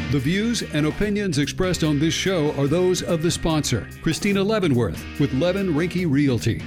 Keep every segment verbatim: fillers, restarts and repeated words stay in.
The views and opinions expressed on this show are those of the sponsor, Christina Leavenworth with Levin Rinky Realty.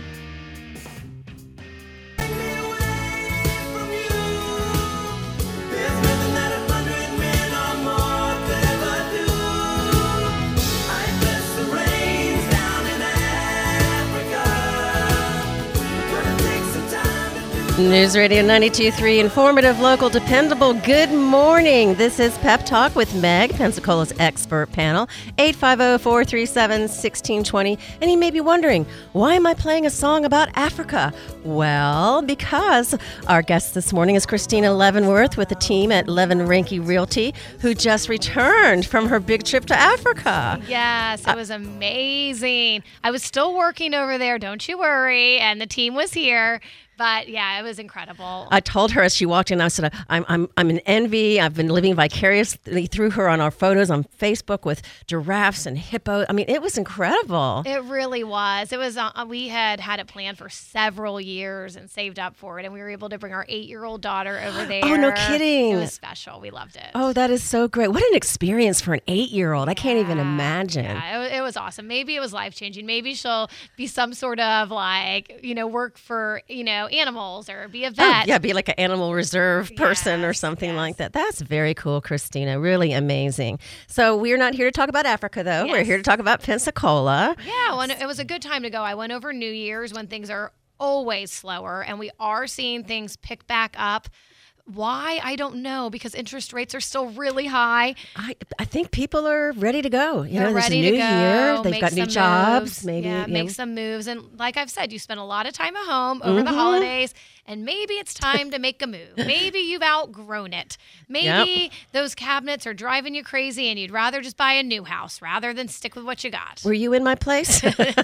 News Radio ninety-two point three, informative, local, dependable. Good morning. This is Pep Talk with Meg, Pensacola's expert panel, eight five zero, four three seven, one six two zero. And you may be wondering, why am I playing a song about Africa? Well, because our guest this morning is Christina Leavenworth with the team at Levin Rinky Realty, who just returned from her big trip to Africa. Yes, it was amazing. I was still working over there, don't you worry, and the team was here. But yeah, it was incredible. I told her as she walked in, I said, I'm I'm I'm in envy. I've been living vicariously through her on our photos on Facebook with giraffes and hippos. I mean, it was incredible. It really was. It was. Uh, we had had it planned for several years and saved up for it, and we were able to bring our eight-year-old daughter over there. Oh, no kidding. It was special. We loved it. Oh, that is so great. What an experience for an eight-year-old. I can't yeah, even imagine. Yeah, it, it was awesome. Maybe it was life-changing. Maybe she'll be some sort of like, you know, work for, you know, animals or be a vet. Oh, yeah, be like an animal reserve person yes, or something yes. like that. That's very cool, Christina. Really amazing. So we're not here to talk about Africa, though. Yes. We're here to talk about Pensacola. Yeah, well, it was a good time to go. I went over New Year's when things are always slower, and we are seeing things pick back up. Why? I don't know, because interest rates are still really high. I I think people are ready to go. You They're know, there's ready a new to go, year. They've make got new some jobs. moves. Maybe yeah, you make know. some moves. And like I've said, you spent a lot of time at home over Mm-hmm. the holidays, and maybe it's time to make a move. Maybe you've outgrown it. Maybe Yep. those cabinets are driving you crazy, and you'd rather just buy a new house rather than stick with what you got. Were you in my place?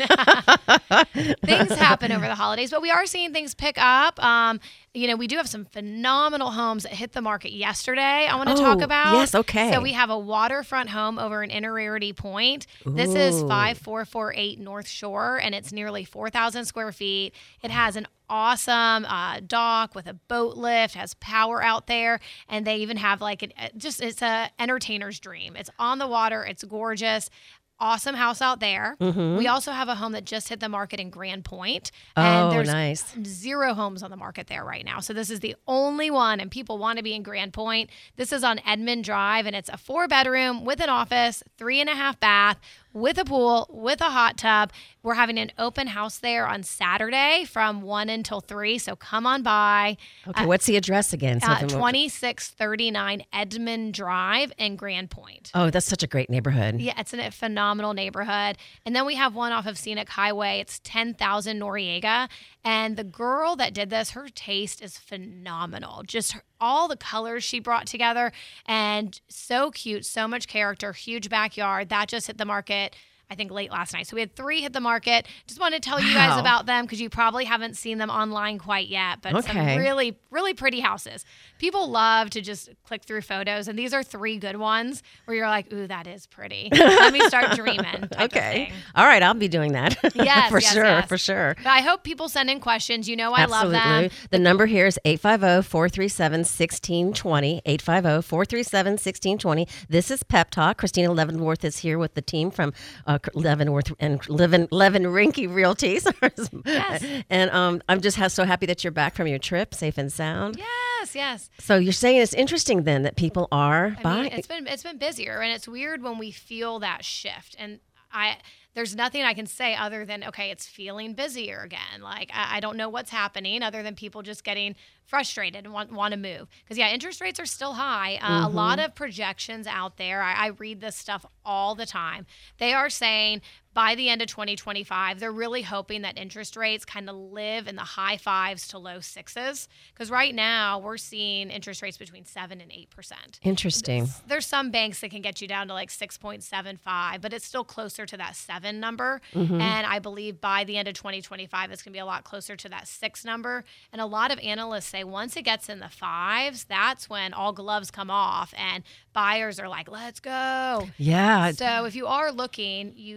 Things happen over the holidays, but we are seeing things pick up. Um, you know, we do have some phenomenal homes that hit the market yesterday I want to Oh, talk about. yes, okay. So we have a waterfront home over in Inner Point. This is Ooh. five four four eight North Shore, and it's nearly four thousand square feet. It has an awesome uh, dock with a boat lift, has power out there, and they even have like an, just it's a entertainer's dream. It's on the water. It's gorgeous. Awesome house out there. Mm-hmm. We also have a home that just hit the market in Grand Point. Oh, and there's nice. zero homes on the market there right now. So this is the only one, and people want to be in Grand Point. This is on Edmond Drive, and it's a four bedroom with an office, three and a half bath, with a pool, with a hot tub. We're having an open house there on Saturday from one until three. So come on by. Okay, Uh, what's the address again? uh, Something more- twenty-six thirty-nine Edmond Drive in Grand Point. Oh, that's such a great neighborhood. Yeah, it's a phenomenal neighborhood. And then we have one off of Scenic Highway. It's ten thousand Noriega. And the girl that did this, her taste is phenomenal. Just her, all the colors she brought together, and so cute, so much character, huge backyard. That just hit the market, I think, late last night. So we had three hit the market. Just want to tell you guys Wow. about them because you probably haven't seen them online quite yet. But Okay. some really, really pretty houses. People love to just click through photos, and these are three good ones where you're like, ooh, that is pretty. Let me start dreaming. type of Okay. thing. All right, I'll be doing that. Yes, for yes, sure, yes. for sure. But I hope people send in questions. You know I Absolutely. love them. The number here is eight five zero, four three seven, one six two zero, eight five zero, four three seven, one six two zero. This is Pep Talk. Christina Leavenworth is here with the team from uh, Leavenworth and Levin, Levin Rinky Realty. Yes. And um, I'm just ha- so happy that you're back from your trip, safe and sound. Yes, yes. So you're saying it's interesting then that people are I buying. mean, it's been it's been busier, and it's weird when we feel that shift. And I there's nothing I can say other than, okay, it's feeling busier again. Like I, I don't know what's happening other than people just getting frustrated and want want to move. Because yeah, interest rates are still high. Uh, Mm-hmm. A lot of projections out there. I, I read this stuff all the time. They are saying by the end of twenty twenty-five, they're really hoping that interest rates kind of live in the high fives to low sixes. Because right now we're seeing interest rates between seven and eight percent. Interesting. There's some banks that can get you down to like six point seven five, but it's still closer to that seven number. Mm-hmm. And I believe by the end of twenty twenty-five, it's going to be a lot closer to that six number. And a lot of analysts say once it gets in the fives, that's when all gloves come off and buyers are like, let's go. Yeah. So if you are looking, you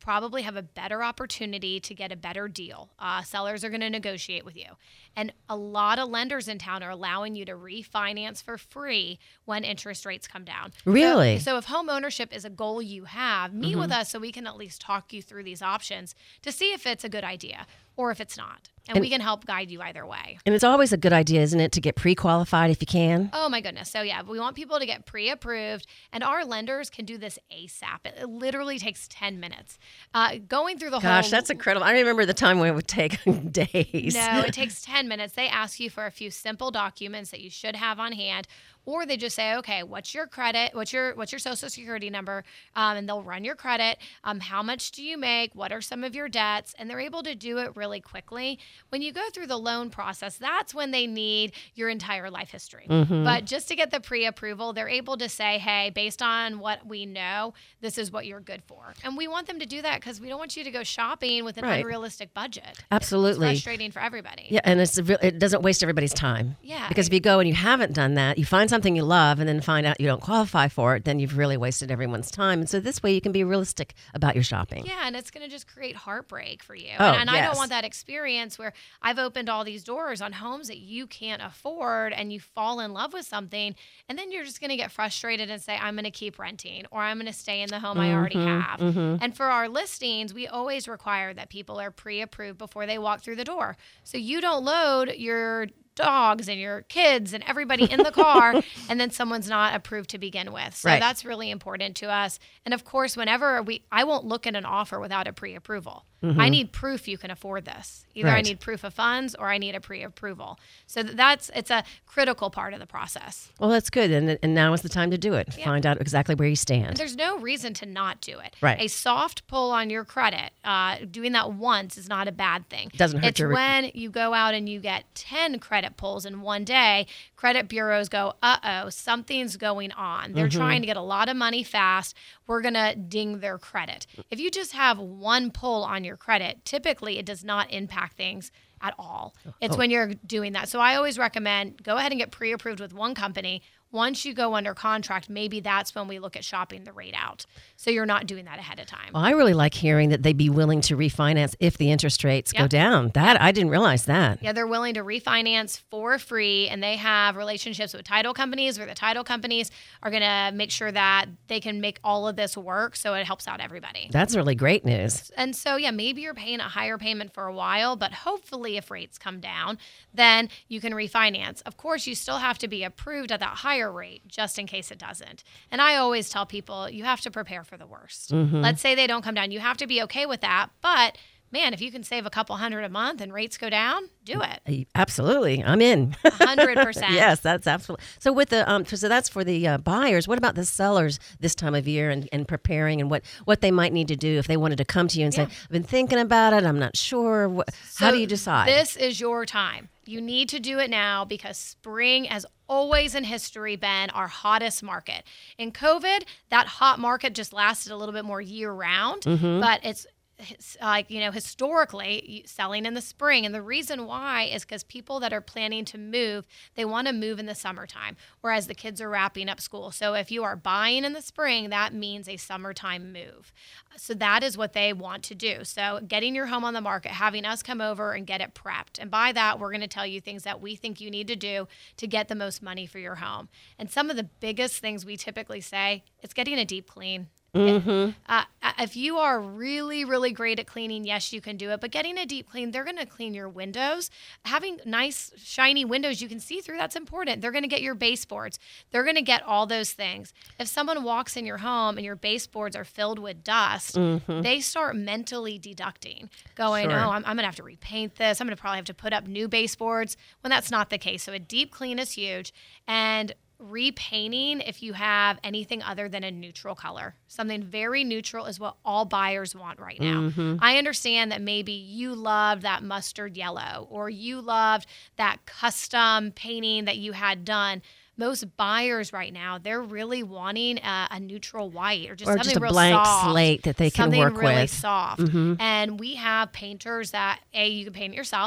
probably have a better opportunity to get a better deal. Uh, sellers are going to negotiate with you. And a lot of lenders in town are allowing you to refinance for free when interest rates come down. Really? So, so if home ownership is a goal you have, meet mm-hmm. with us so we can at least talk you through these options to see if it's a good idea or if it's not. And, and we can help guide you either way. And it's always a good idea, isn't it, to get pre-qualified if you can? Oh, my goodness. So, yeah, we want people to get pre-approved. And our lenders can do this ASAP. It, it literally takes ten minutes. Uh, going through the Gosh, whole... Gosh, that's incredible. I remember the time when it would take days. No, it takes ten minutes. They ask you for a few simple documents that you should have on hand. Or they just say, okay, what's your credit? What's your what's your social security number? Um, and they'll run your credit. Um, how much do you make? What are some of your debts? And they're able to do it really quickly. When you go through the loan process, that's when they need your entire life history. Mm-hmm. But just to get the pre-approval, they're able to say, hey, based on what we know, this is what you're good for. And we want them to do that because we don't want you to go shopping with an right. unrealistic budget. Absolutely. It's frustrating for everybody. Yeah, and it's it doesn't waste everybody's time. Yeah. Because if you go and you haven't done that, you find something you love and then find out you don't qualify for it, then you've really wasted everyone's time. And so this way you can be realistic about your shopping. Yeah, and it's going to just create heartbreak for you. Oh, and and yes. I don't want that experience where I've opened all these doors on homes that you can't afford and you fall in love with something and then you're just going to get frustrated and say, I'm going to keep renting or I'm going to stay in the home mm-hmm, I already have. Mm-hmm. And for our listings, we always require that people are pre-approved before they walk through the door. So you don't load your dogs and your kids and everybody in the car and then someone's not approved to begin with. So right. that's really important to us. And of course, whenever we, I won't look at an offer without a pre-approval. Mm-hmm. I need proof you can afford this. Either right. I need proof of funds or I need a pre-approval. So that's, it's a critical part of the process. Well, that's good. And, and now is the time to do it. Yeah. Find out exactly where you stand. And there's no reason to not do it. Right. A soft pull on your credit, uh, doing that once is not a bad thing. Doesn't hurt It's your... when you go out and you get ten credit pulls in one day, credit bureaus go, uh-oh, something's going on. They're mm-hmm. trying to get a lot of money fast. We're going to ding their credit. If you just have one pull on your credit, typically it does not impact things at all. It's oh. when you're doing that. So I always recommend go ahead and get pre-approved with one company. Once you go under contract, maybe that's when we look at shopping the rate out. So you're not doing that ahead of time. Well, I really like hearing that they'd be willing to refinance if the interest rates yep. go down. That I didn't realize that. Yeah, they're willing to refinance for free, and they have relationships with title companies where the title companies are going to make sure that they can make all of this work so it helps out everybody. That's really great news. And so, yeah, maybe you're paying a higher payment for a while, but hopefully if rates come down, then you can refinance. Of course, you still have to be approved at that higher rate just in case it doesn't. And I always tell people you have to prepare for the worst. Mm-hmm. Let's say they don't come down. You have to be okay with that. But man, if you can save a couple hundred a month and rates go down, do it. Absolutely. I'm in. one hundred percent. Yes, that's absolutely. So with the um so that's for the uh, buyers. What about the sellers this time of year and, and preparing and what, what they might need to do if they wanted to come to you and yeah. say, I've been thinking about it, I'm not sure. What, so how do you decide? This is your time. You need to do it now because spring has always in history been our hottest market. In COVID, that hot market just lasted a little bit more year round, mm-hmm. but it's like, you know, historically selling in the spring. And the reason why is because people that are planning to move, they want to move in the summertime, whereas the kids are wrapping up school. So if you are buying in the spring, that means a summertime move. So that is what they want to do. So getting your home on the market, having us come over and get it prepped. And by that, we're going to tell you things that we think you need to do to get the most money for your home. And some of the biggest things we typically say, it's getting a deep clean. Mm-hmm. Uh, if you are really, really great at cleaning, yes, you can do it. But getting a deep clean, they're going to clean your windows. Having nice, shiny windows you can see through, that's important. They're going to get your baseboards. They're going to get all those things. If someone walks in your home and your baseboards are filled with dust, mm-hmm. they start mentally deducting, going, sure. oh, I'm, I'm going to have to repaint this. I'm going to probably have to put up new baseboards, when that's not the case. So a deep clean is huge. And repainting, if you have anything other than a neutral color, something very neutral is what all buyers want right now. Mm-hmm. I understand that maybe you loved that mustard yellow or you loved that custom painting that you had done. Most buyers right now, they're really wanting a, a neutral white or just or something just a real blank soft, slate that they can something work really with. soft. Mm-hmm. And we have painters that, A, you can paint it yourself.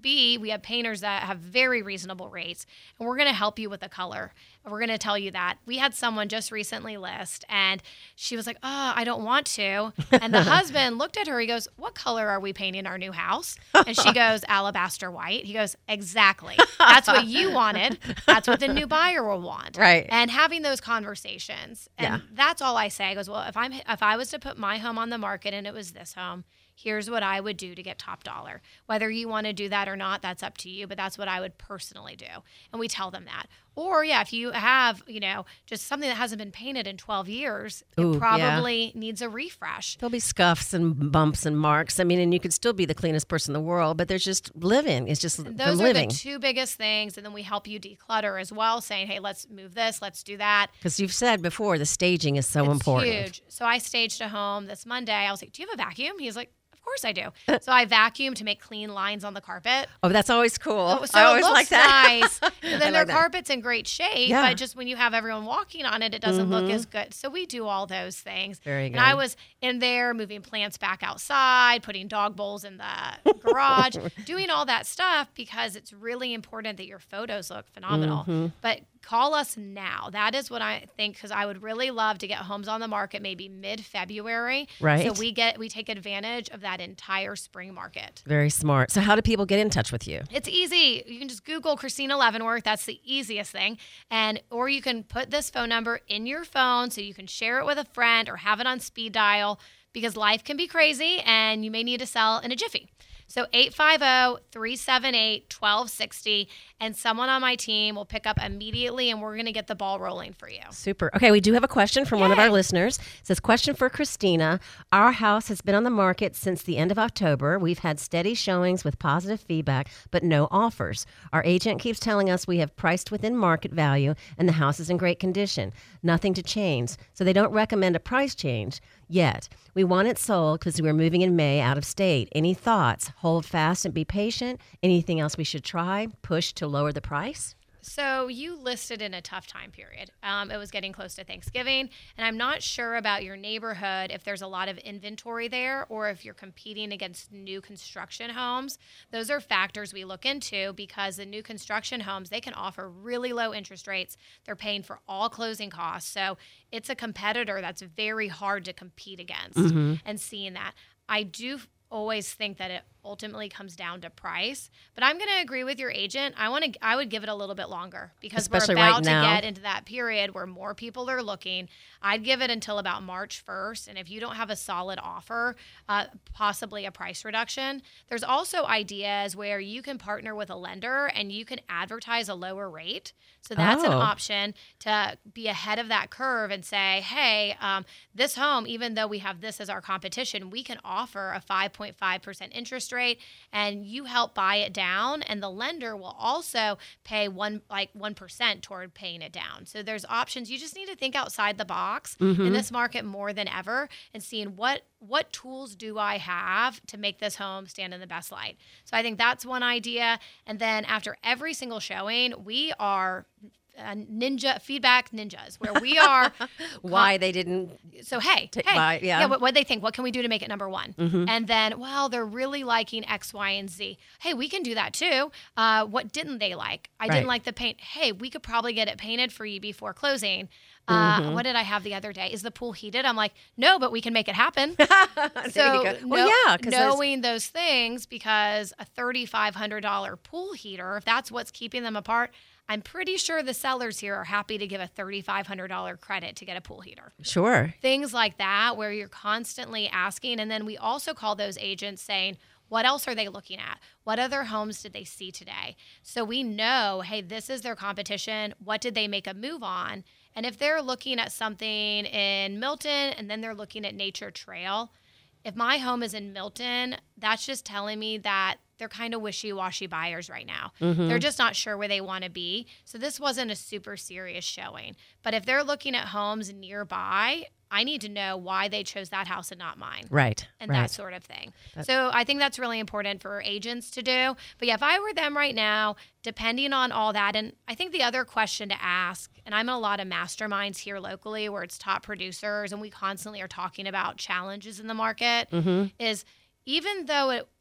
B, we have painters that have very reasonable rates, and we're going to help you with the color. And we're going to tell you that. We had someone just recently list, and she was like, oh, I don't want to. And the husband looked at her. He goes, what color are we painting our new house? And she goes, alabaster white. He goes, exactly. That's what you wanted. That's what the new buyer will want. Right. And having those conversations. And Yeah. that's all I say. I goes, well, if I'm if I was to put my home on the market and it was this home, here's what I would do to get top dollar. Whether you want to do that or not, that's up to you, but that's what I would personally do. And we tell them that. Or, yeah, if you have, you know, just something that hasn't been painted in twelve years, Ooh, it yeah. probably needs a refresh. There'll be scuffs and bumps and marks. I mean, and you could still be the cleanest person in the world, but there's just living. It's just And the those are living. the two biggest things. And then we help you declutter as well, saying, hey, let's move this, let's do that. Because you've said before, the staging is so It's important. huge. So I staged a home this Monday. I was like, do you have a vacuum? He's like, of course I do. So I vacuumed to make clean lines on the carpet. Oh, that's always cool. So I it always looks like that. nice. And I then like their that. carpet's in great shape, Yeah. but just when you have everyone walking on it, it doesn't look as good. So we do all those things. Very And I good. was in there moving plants back outside, putting dog bowls in the garage, doing all that stuff because it's really important that your photos look phenomenal. Mm-hmm. But call us now. That is what I think, because I would really love to get homes on the market maybe mid-February. Right. So we get we take advantage of that entire spring market. Very smart. So how do people get in touch with you? It's easy. You can just Google Christina Leavenworth. That's the easiest thing. And or you can put this phone number in your phone so you can share it with a friend or have it on speed dial, because life can be crazy and you may need to sell in a jiffy. So eight five zero, three seven eight, one two six zero, and someone on my team will pick up immediately, and we're going to get the ball rolling for you. Super. Okay, we do have a question from one of our Yay. listeners. It says, question for Christina. Our house has been on the market since the end of October. We've had steady showings with positive feedback, but no offers. Our agent keeps telling us we have priced within market value and the house is in great condition. Nothing to change. So they don't recommend a price change yet. We want it sold because we're moving in May out of state. Any thoughts? Hold fast and be patient. Anything else we should try? Push to lower the price? So you listed in a tough time period. Um, it was getting close to Thanksgiving, and I'm not sure about your neighborhood, if there's a lot of inventory there or if you're competing against new construction homes. Those are factors we look into, because the new construction homes, they can offer really low interest rates. They're paying for all closing costs. So it's a competitor that's very hard to compete against. Mm-hmm. And seeing that, I do always think that it ultimately comes down to price, but I'm going to agree with your agent. I want to, I would give it a little bit longer, because Especially we're right about to now. get into that period where more people are looking. I'd give it until about March first. And if you don't have a solid offer, uh, possibly a price reduction. There's also ideas where you can partner with a lender and you can advertise a lower rate. So that's an Oh. option to be ahead of that curve and say, hey, um, this home, even though we have this as our competition, we can offer a five point five percent interest rate, and you help buy it down, and the lender will also pay one like one percent toward paying it down. So there's options. You just need to think outside the box in this market more than ever, and seeing what what tools do I have to make this home stand in the best light. So I think that's one idea. And then after every single showing, we are uh, ninja feedback ninjas, where we are Why they didn't so hey, T- hey, buy- yeah. what what they think? What can we do to make it number one? And then, well, they're really liking X, Y, and Z. Hey, we can do that too. Uh, what didn't they like? I Right. didn't like the paint. Hey, we could probably get it painted for you before closing. Uh, What did I have the other day? Is the pool heated? I'm like, no, but we can make it happen. There So, you go. Well, know- yeah, 'cause there's- knowing those things, because a thirty-five hundred dollars pool heater, if that's what's keeping them apart, I'm pretty sure the sellers here are happy to give a thirty-five hundred dollars credit to get a pool heater. Sure. Things like that, where you're constantly asking. And then we also call those agents saying, what else are they looking at? What other homes did they see today? So we know, hey, this is their competition. What did they make a move on? And if they're looking at something in Milton and then they're looking at Nature Trail, if my home is in Milton, that's just telling me that they're kind of wishy-washy buyers right now. They're just not sure where they want to be. So this wasn't a super serious showing. But if they're looking at homes nearby, I need to know why they chose that house and not mine. Right. And right. that sort of thing. So I think that's really important for agents to do. But yeah, if I were them right now, depending on all that, and I think the other question to ask, and I'm in a lot of masterminds here locally where it's top producers and we constantly are talking about challenges in the market, Mm-hmm. is even though it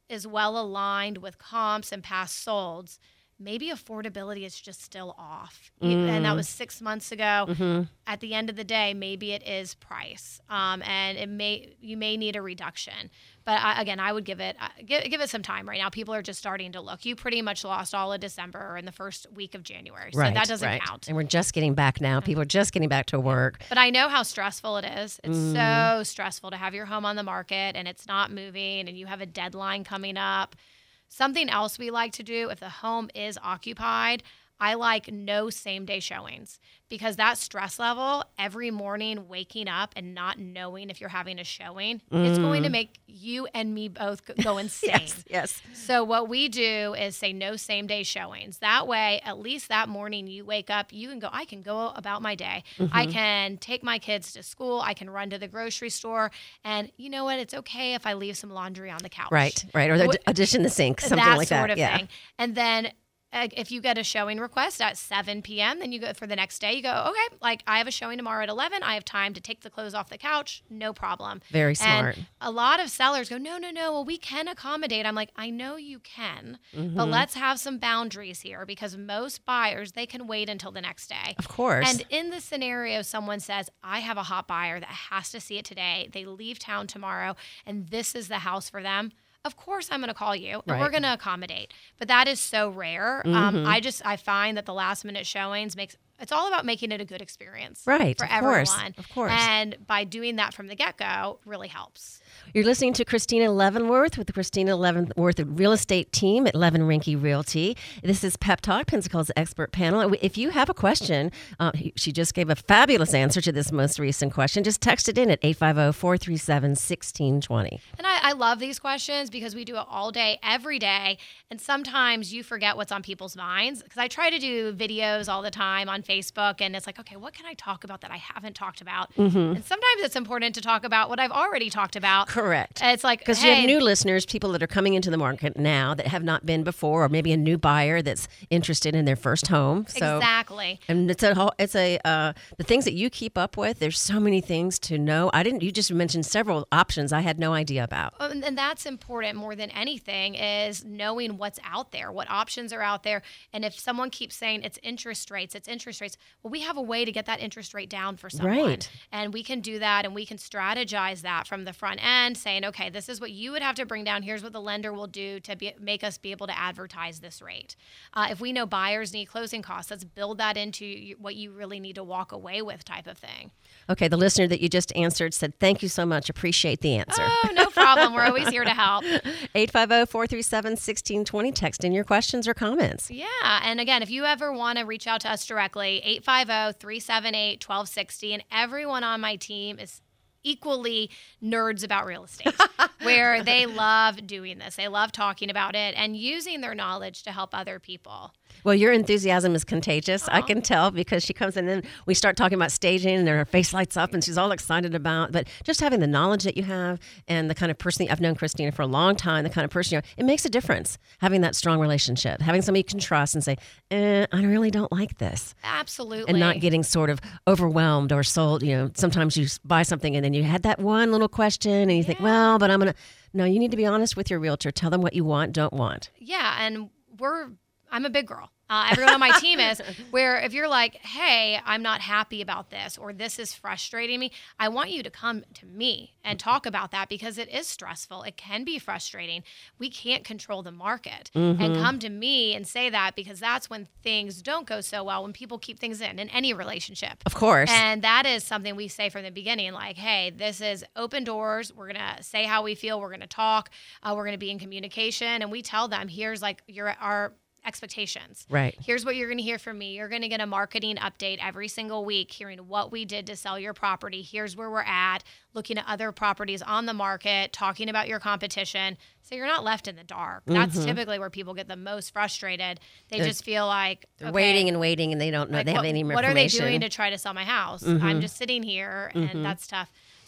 is well aligned with comps and past solds, maybe affordability is just still off. Mm. And that was six months ago. Mm-hmm. At the end of the day, maybe it is price. Um, and it may you may need a reduction. But I, again, I would give it uh, give, give it some time right now. People are just starting to look. You pretty much lost all of December and the first week of January. So right, that doesn't right. count. And we're just getting back now. People are just getting back to work. But I know how stressful it is. It's mm. so stressful to have your home on the market and it's not moving and you have a deadline coming up. Something else we like to do if the home is occupied, I like no same day showings because that stress level every morning waking up and not knowing if you're having a showing, mm. it's going to make you and me both go insane. yes, yes. So what we do is say no same day showings. That way, at least that morning you wake up, you can go, I can go about my day. Mm-hmm. I can take my kids to school. I can run to the grocery store. And you know what? It's okay if I leave some laundry on the couch. Right, right. Or the addition the sink, something that like sort that. of yeah. thing. And then if you get a showing request at seven p.m., then you go for the next day, you go, okay, like I have a showing tomorrow at eleven. I have time to take the clothes off the couch. No problem. Very smart. And a lot of sellers go, no, no, no. Well, we can accommodate. I'm like, I know you can, mm-hmm. but let's have some boundaries here because most buyers, they can wait until the next day. Of course. And in the scenario, someone says, I have a hot buyer that has to see it today. They leave town tomorrow and this is the house for them. Of course I'm going to call you and right. we're going to accommodate. But that is so rare. Mm-hmm. Um, I just, I find that the last minute showings makes, it's all about making it a good experience. Right. For of everyone. Course, of course. And by doing that from the get-go really helps. You're listening to Christina Leavenworth with the Christina Leavenworth Real Estate Team at Levin Rinke Realty. This is Pep Talk, Pensacola's expert panel. If you have a question, uh, she just gave a fabulous answer to this most recent question. Just text it in at eight five zero, four three seven, one six two zero. And I, I love these questions because we do it all day, every day. And sometimes you forget what's on people's minds because I try to do videos all the time on Facebook and it's like, okay, what can I talk about that I haven't talked about? Mm-hmm. And sometimes it's important to talk about what I've already talked about. Correct. It's like, because hey, you have new listeners, people that are coming into the market now that have not been before, or maybe a new buyer that's interested in their first home. So, exactly. And it's a whole, it's a, uh, the things that you keep up with, there's so many things to know. I didn't, you just mentioned several options I had no idea about. And, and that's important more than anything is knowing what's out there, what options are out there. And if someone keeps saying it's interest rates, it's interest rates, well, we have a way to get that interest rate down for someone. Right. And we can do that and we can strategize that from the front end, saying, okay, this is what you would have to bring down. Here's what the lender will do to be, make us be able to advertise this rate. Uh, if we know buyers need closing costs, let's build that into what you really need to walk away with type of thing. Okay, the listener that you just answered said, thank you so much. Appreciate the answer. Oh, no problem. We're always here to help. eight five zero, four three seven, one six two zero. Text in your questions or comments. Yeah. And again, if you ever want to reach out to us directly, eight five zero, three seven eight, one two six zero. And everyone on my team is equally nerds about real estate, where they love doing this. They love talking about it and using their knowledge to help other people. Well, your enthusiasm is contagious. I can tell because she comes in and we start talking about staging and her face lights up and she's all excited about, but just having the knowledge that you have and the kind of person, I've known Christina for a long time, the kind of person you are, it makes a difference having that strong relationship, having somebody you can trust and say, eh, I really don't like this. Absolutely. And not getting sort of overwhelmed or sold. You know, sometimes you buy something and then you had that one little question and you yeah. think, well, but I'm going to, no, you need to be honest with your realtor. Tell them what you want, don't want. Yeah. And we're, I'm a big girl. Uh, everyone on my team is, where if you're like, hey, I'm not happy about this, or this is frustrating me, I want you to come to me and talk about that because it is stressful. It can be frustrating. We can't control the market. Mm-hmm. And come to me and say that because that's when things don't go so well, when people keep things in, in any relationship. Of course. And that is something we say from the beginning, like, hey, this is open doors. We're going to say how we feel. We're going to talk. Uh, we're going to be in communication. And we tell them, here's like your our expectations. Right. Here's what you're going to hear from me. You're going to get a marketing update every single week, hearing what we did to sell your property. Here's where we're at, looking at other properties on the market, talking about your competition. So you're not left in the dark. That's mm-hmm. typically where people get the most frustrated. They they're, just feel like they're okay, waiting and waiting and they don't know. Like, they have what, any what information. What are they doing to try to sell my house? Mm-hmm. I'm just sitting here and mm-hmm. that's tough.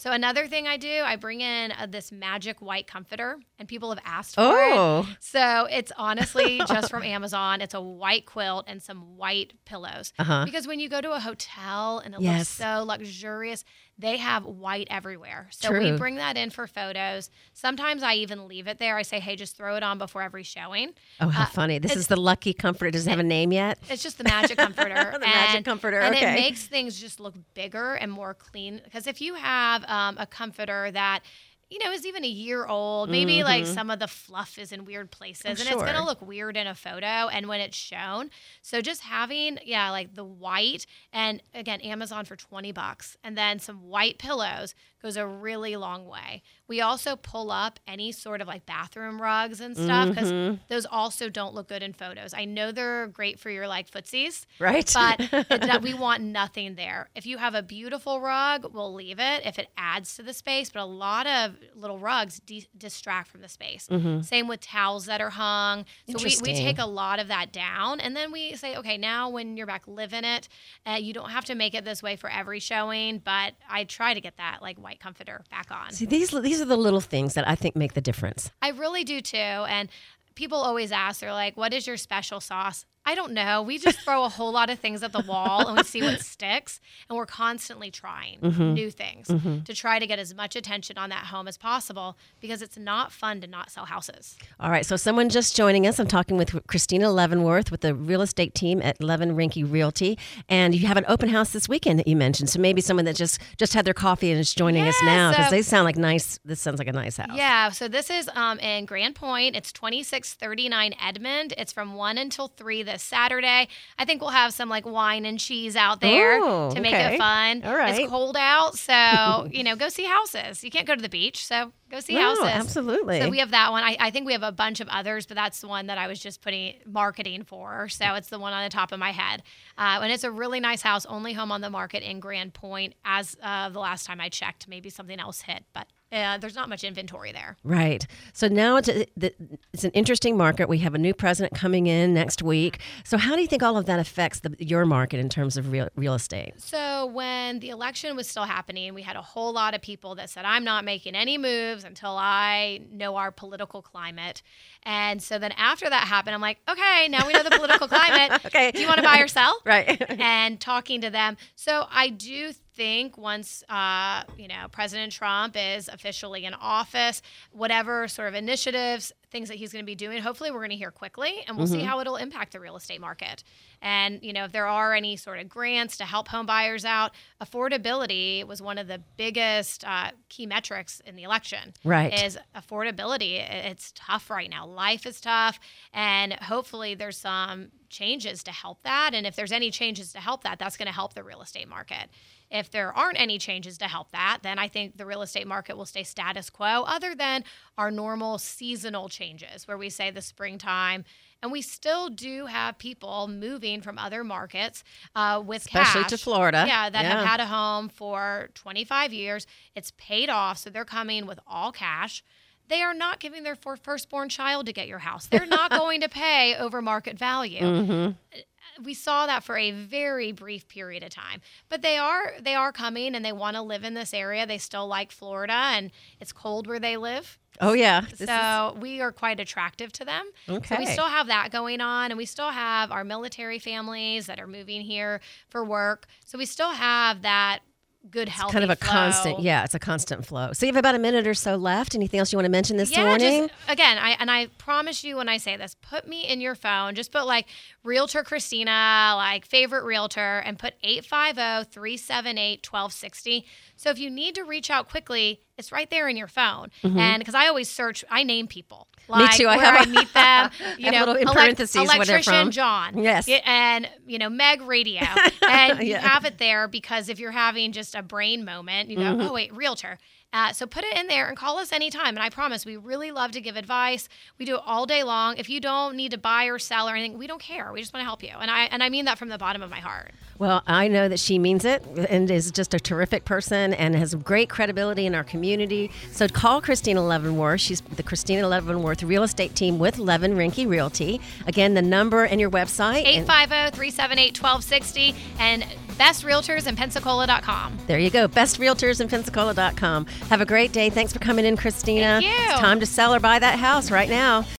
So another thing I do, I bring in uh, this magic white comforter, and people have asked for Oh. it. So it's honestly just from Amazon. It's a white quilt and some white pillows. Uh-huh. Because when you go to a hotel and it Yes. looks so luxurious, they have white everywhere. So True. we bring that in for photos. Sometimes I even leave it there. I say, hey, just throw it on before every showing. Oh, how Uh, funny. This it's- is the Lucky Comforter. Does it have a name yet? It's just the magic comforter. The magic And- comforter, And okay. it makes things just look bigger and more clean. Because if you have um, a comforter that, you know, is even a year old, maybe like some of the fluff is in weird places, Oh, and it's sure. going to look weird in a photo and when it's shown. So just having, yeah, like the white, and again, Amazon for twenty bucks, and then some white pillows goes a really long way. We also pull up any sort of like bathroom rugs and stuff because Mm-hmm. those also don't look good in photos. I know they're great for your like footsies, Right. but it, no- we want nothing there. If you have a beautiful rug, we'll leave it if it adds to the space. But a lot of little rugs de- distract from the space. Same with towels that are hung. So we, we Interesting. take a lot of that down, and then we say, okay, now when you're back, live in it. Uh, you don't have to make it this way for every showing, but I try to get that like white comforter back on. See, these these are the little things that I think make the difference. I really do too. And people always ask, they're like, what is your special sauce? I don't know. We just throw a whole lot of things at the wall and we see what sticks. And we're constantly trying new things to try to get as much attention on that home as possible because it's not fun to not sell houses. All right, so someone just joining us. I'm talking with Christina Leavenworth with the real estate team at Levin Rinke Realty, and you have an open house this weekend that you mentioned. So maybe someone that just just had their coffee and is joining us Yeah, now because so- they sound like nice. This sounds like a nice house. Yeah, so this is um, in Grand Point. It's twenty-six thirty-nine Edmond. It's from one until three this Saturday. I think we'll have some like wine and cheese out there Oh, to make okay. it fun. All right. It's cold out, so, you know, go see houses. You can't go to the beach, so go see No, houses. absolutely. So we have that one. I, I think we have a bunch of others, but that's the one that I was just putting marketing for. So it's the one on the top of my head. Uh, and it's a really nice house, only home on the market in Grand Point as of the last time I checked. Maybe something else hit, but uh, there's not much inventory there. Right. So now it's, a, the, it's an interesting market. We have a new president coming in next week. So how do you think all of that affects the, your market in terms of real, real estate? So when the election was still happening, we had a whole lot of people that said, I'm not making any moves until I know our political climate. And so then after that happened, I'm like, okay, now we know the political climate. Okay. Do you want to buy or sell? Right. And talking to them. So I do think once, uh, you know, President Trump is officially in office, whatever sort of initiatives, things that he's going to be doing, hopefully we're going to hear quickly, and we'll see how it'll impact the real estate market. And, you know, if there are any sort of grants to help home buyers out, affordability was one of the biggest uh, key metrics in the election. Right. Is affordability. It's tough right now. Life is tough. And hopefully there's some changes to help that. And if there's any changes to help that, that's going to help the real estate market. If there aren't any changes to help that, then I think the real estate market will stay status quo other than our normal seasonal changes where we say the springtime. And we still do have people moving from other markets uh, with Especially cash. to Florida. Yeah, that Yeah. have had a home for twenty-five years. It's paid off, so they're coming with all cash. They are not giving their for- firstborn child to get your house. They're not going to pay over market value. Mm-hmm. We saw that for a very brief period of time, but they are they are coming and they want to live in this area. They still like Florida, and it's cold where they live. Oh, yeah. This So we are quite attractive to them. So we Okay. still have that going on, and we still have our military families that are moving here for work. So we still have that good, healthy is kind of a flow. constant, yeah, it's a constant flow. So you have about a minute or so left. Anything else you want to mention this yeah, morning? just again, I and I promise you when I say this, put me in your phone. Just put like Realtor Christina, like favorite realtor, and put eight five zero, three seven eight, one two six zero. So if you need to reach out quickly, it's right there in your phone. And because I always search, I name people. Like too, I where have I a- meet them. You have know, little in elec- parentheses where they're electrician from. John. Yes. Y- And you know, Meg Radio. And you Yeah. have it there because if you're having just a brain moment, you go, Mm-hmm. oh wait, realtor. Uh, so put it in there and call us anytime. And I promise we really love to give advice. We do it all day long. If you don't need to buy or sell or anything, we don't care. We just want to help you. And I and I mean that from the bottom of my heart. Well, I know that she means it and is just a terrific person and has great credibility in our community. So call Christina Leavenworth. She's the Christina Leavenworth real estate team with Levin Rinke Realty. Again, the number and your website. eight and- five zero, three seven eight, one two six zero. And best realtors in pensacola dot com. There you go, best realtors in pensacola dot com. Have a great day. Thanks for coming in, Christina. Thank you. It's time to sell or buy that house right now.